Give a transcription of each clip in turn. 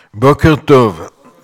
בוקר טוב.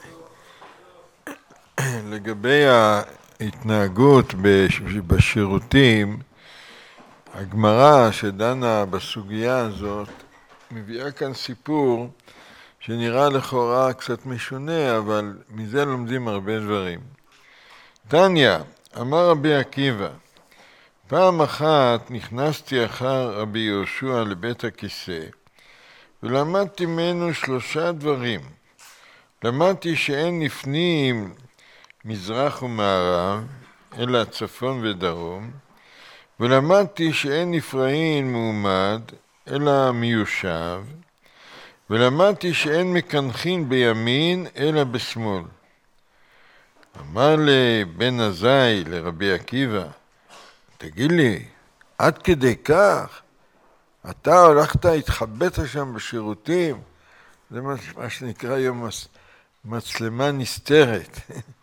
לגבי ההתנהגות בשירותים, הגמרא שדנה בסוגיה הזאת מביאה כאן סיפור שנראה לכאורה קצת משונה, אבל מזה לומדים הרבה דברים. תניא, אמר רבי עקיבא, פעם אחת נכנסתי אחר רבי יהושע לבית הכיסא ולמדתי ממנו 3 דברים. למדתי שאין לפנים מזרח ומערב, אלא צפון ודרום, ולמדתי שאין נפרעין מעומד, אלא מיושב, ולמדתי שאין מקנחין בימין, אלא בשמאל. אמר לבן עזאי, לרבי עקיבא, תגיד לי, עד כדי כך? אתה הולכת, התחבאת שם בשירותים, זה מה שנקרא היום מצלמה נסתרת.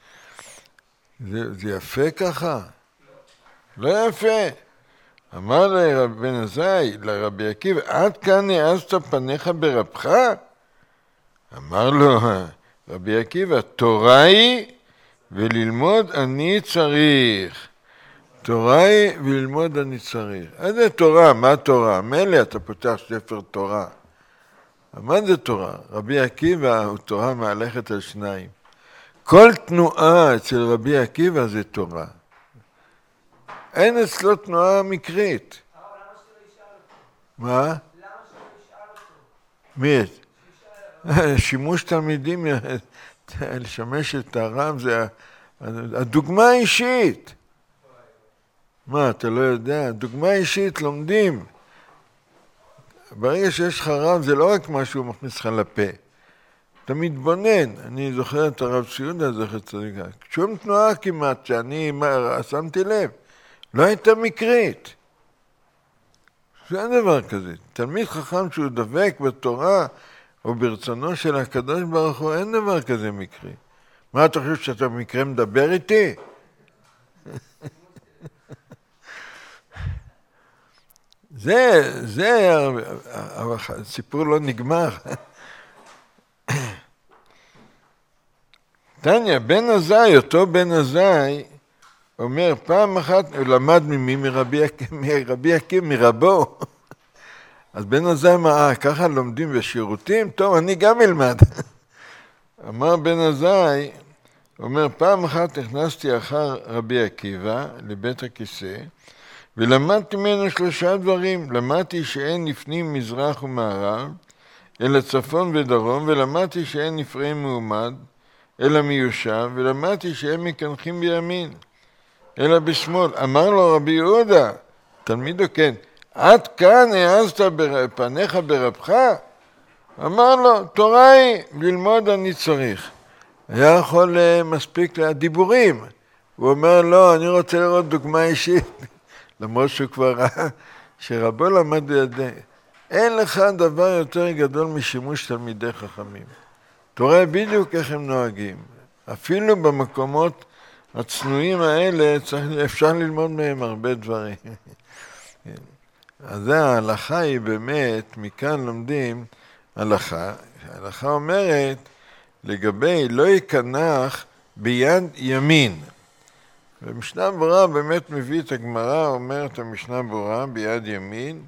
זה יפה ככה? לא יפה. אמר לבן עזאי, לרבי עקיבא, עד כאן העזת פניך ברבך? אמר לו רבי עקיבא, תורה היא וללמוד אני צריך. תורה היא וללמוד אני צריך. איזה תורה? מה תורה? מילא אתה פותח ספר תורה. מה זה תורה? רבי עקיבא הוא תורה מהלכת על 2. כל תנועה אצל רבי עקיבא זה תורה. אין אצלו תנועה מקרית. למה שלא ישאל אותו? מה? למה שלא ישאל אותו? מי? שימוש תלמידים לשמש את הרב זה הדוגמה האישית. מה, אתה לא יודע? דוגמה אישית לומדים. ברגע שיש לך רב זה לא רק מה שהוא מכניס לך לפה. אתה מתבונן. אני זוכר את הרב ציודה, זוכר צדיקה. שום תנועה כמעט שאני שמתי לב. לא הייתה מקרית. שאין דבר כזה. תלמיד חכם שהוא דבק בתורה או ברצונו של הקדוש ברוך הוא, אין דבר כזה מקרי. מה אתה חושב שאתה במקרה מדבר איתי? הסיפור לא נגמר. תניא, בן עזאי, אותו בן עזאי, אומר, פעם אחת הוא למד ממי? מרבי עקיבא, מרבו. אז בן עזאי אמר, ככה לומדים בשירותים? טוב, אני גם אלמד. אמר בן עזאי, אומר, פעם אחת נכנסתי אחר רבי עקיבא לבית הכיסא, ולמדתי ממנו 3 דברים. למדתי שאין לפנים מזרח ומערב, אלא צפון ודרום, ולמדתי שאין נפרעים מעומד, אלא מיושב, ולמדתי שאין מקנחים בימין, אלא בשמאל. אמר לו רבי יהודה, תלמידו כן, עד כאן העזת פניך ברבך? אמר לו, תורה היא, ללמוד אני צריך. היה יכול מספיק לדיבורים. הוא אומר, לא, אני רוצה לראות דוגמה אישית. למרות שהוא כבר ראה שרבו למד בידי. אין לך דבר יותר גדול משימוש תלמידי חכמים. אתה רואה בדיוק איך הם נוהגים. אפילו במקומות הצנועים האלה אפשר ללמוד מהם הרבה דברים. אז ההלכה היא באמת, מכאן לומדים הלכה. ההלכה אומרת לגבי לא יקנח ביד ימין. ומשנה ברורה באמת מביא את הגמרא, אומרת המשנה ברורה ביד ימין,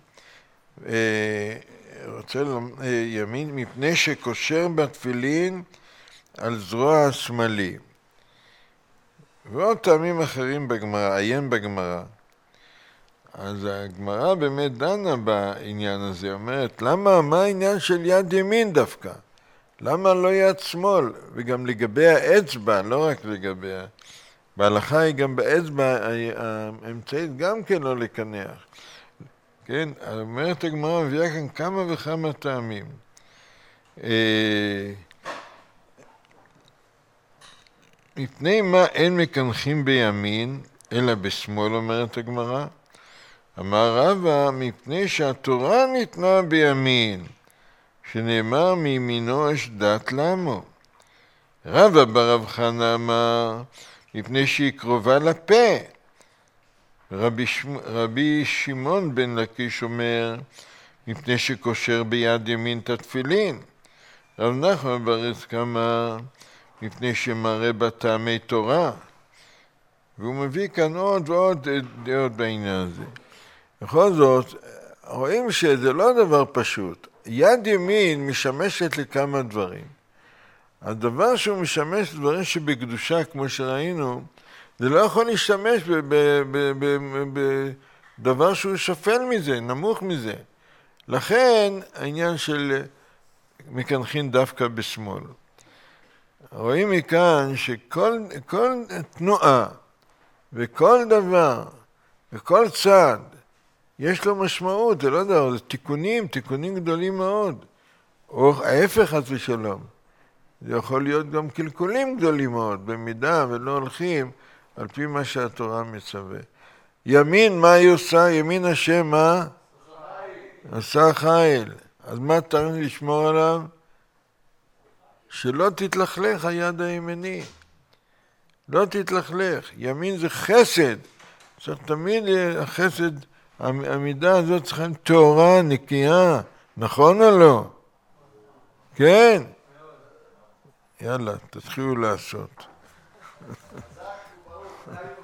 רוצה ימין מפני שקושר בתפילין על זרוע השמאלי. ועוד טעמים אחרים בגמרא, עיין בגמרא. אז הגמרא באמת דנה בעניין הזה, אומרת, מה העניין של יד ימין דווקא? למה לא יד שמאל? וגם לגבי האצבע, לא רק לגבי בהלכה היא גם באצבע האמצעית גם כן לא לקנח. כן, אומרת הגמרא מביאה כאן כמה וכמה טעמים. מפני מה אין מקנחים בימין, אלא בשמאל, אומרת הגמרא. אמר רבא, מפני שהתורה ניתנה בימין, שנאמר מימינו אש דת למו. רבא ברב חנא אמר, מפני שהיא קרובה לפה. רבי שמעון בן לקיש אומר, מפני שקושר ביד ימין את התפילין. רב נחמן ברסלב כמה מפני שמראה בטעמי תורה, והוא מביא כאן עוד ועוד דעות בעניין הזה. בכל זאת, רואים שזה לא דבר פשוט. יד ימין משמשת לכמה דברים. הדבר שהוא משמש לדברים שבקדושה, כמו שראינו, זה לא יכול להשתמש בדבר שהוא שפל מזה, נמוך מזה. לכן העניין של מקנחים דווקא בשמאל. רואים מכאן שכל תנועה וכל דבר וכל צעד יש לו משמעות, זה לא דבר, זה תיקונים גדולים מאוד. או ההפך חס ושלום. זה יכול להיות גם קלקולים גדולים מאוד, במידה ולא הולכים על פי מה שהתורה מצווה. ימין, מה היא עושה? ימין השם, מה? עשה חיל. אז מה צריך לשמור עליו? שלא תתלכלך היד הימני. לא תתלכלך. ימין זה חסד. צריך תמיד החסד, המידה הזאת צריכה תורה, נקייה. נכון או לא? כן? יאללה, תתחילו לעשות.